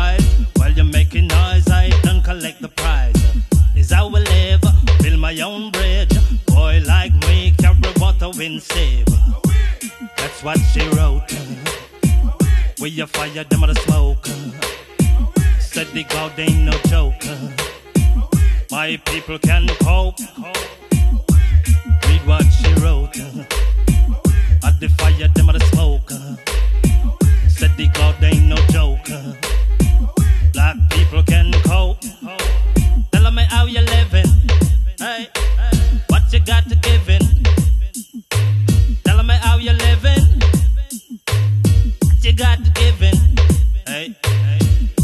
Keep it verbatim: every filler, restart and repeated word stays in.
wise. While you're making noise, I don't collect the prize. Is how we live, build my own bridge. Boy like me, carry water wind save. That's what she wrote. Where you fire them out of smoke. Said the God ain't no joke. My people can cope. Read what she wrote. At the fire them out of smoke. Said the God ain't no joke.